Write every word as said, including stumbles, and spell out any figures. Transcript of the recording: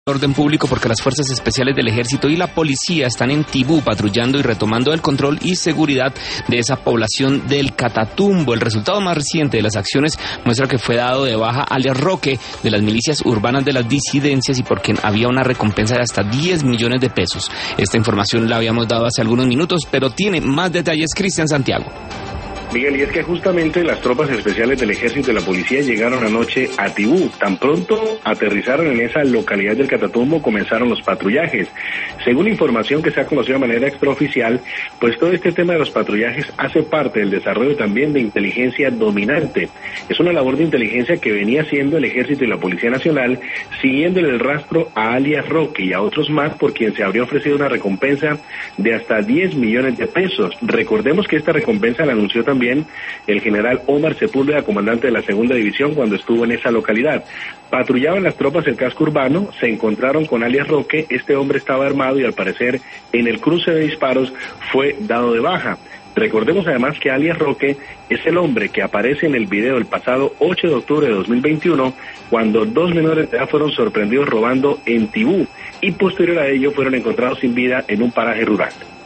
Orden público porque las fuerzas especiales del ejército y la policía están en Tibú patrullando y retomando el control y seguridad de esa población del Catatumbo. El resultado más reciente de las acciones muestra que fue dado de baja alias Roque de las milicias urbanas de las disidencias y por quien había una recompensa de hasta diez millones de pesos. Esta información la habíamos dado hace algunos minutos, pero tiene más detalles Cristian Santiago. Miguel, y es que justamente las tropas especiales del ejército y la policía llegaron anoche a Tibú. Tan pronto aterrizaron en esa localidad del Catatumbo, comenzaron los patrullajes. Según información que se ha conocido de manera extraoficial, pues todo este tema de los patrullajes hace parte del desarrollo también de inteligencia dominante. Es una labor de inteligencia que venía haciendo el ejército y la Policía Nacional, siguiéndole el rastro a alias Roque y a otros más por quien se habría ofrecido una recompensa de hasta diez millones de pesos. Recordemos que esta recompensa la anunció también el general Omar Sepúlveda, comandante de la segunda división, cuando estuvo en esa localidad. Patrullaban las tropas el casco urbano, se encontraron con alias Roque. Este hombre estaba armado y al parecer en el cruce de disparos fue dado de baja. Recordemos además que alias Roque es el hombre que aparece en el video el pasado ocho de octubre de dos mil veintiuno, cuando dos menores de edad fueron sorprendidos robando en Tibú y posterior a ello fueron encontrados sin vida en un paraje rural.